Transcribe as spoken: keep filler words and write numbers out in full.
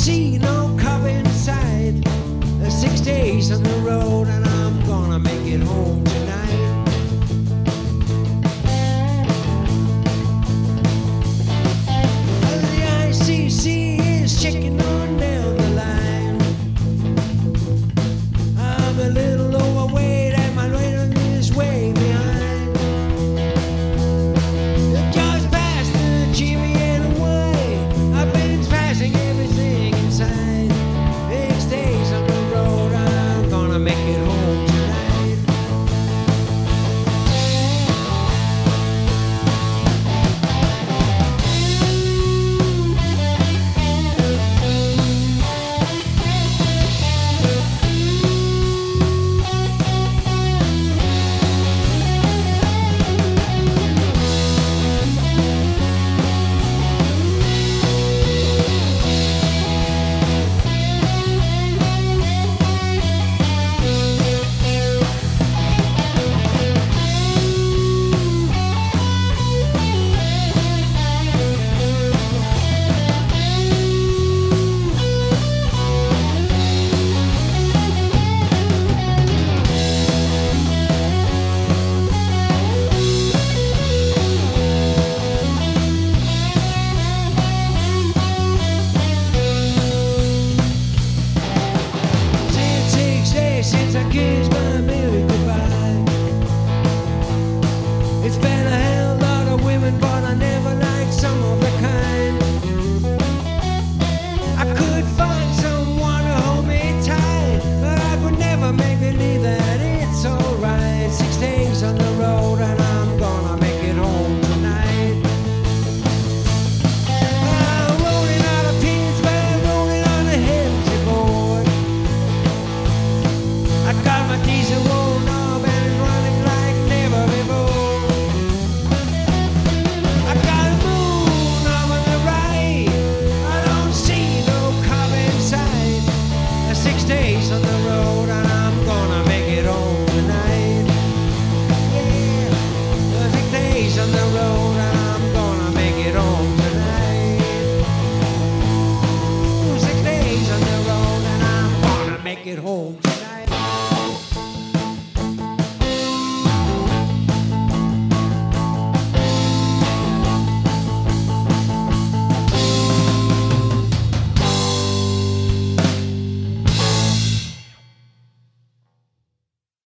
see no cop inside. Uh, Six days on the road and I'm gonna make it home tonight. Uh, The I C C is checking on down the line. I'm a little overweight and my weight is way behind. Just past the Jimmy and away. I've been passing everything inside. Six days on the road, I'm gonna make it home tonight. Since I kissed my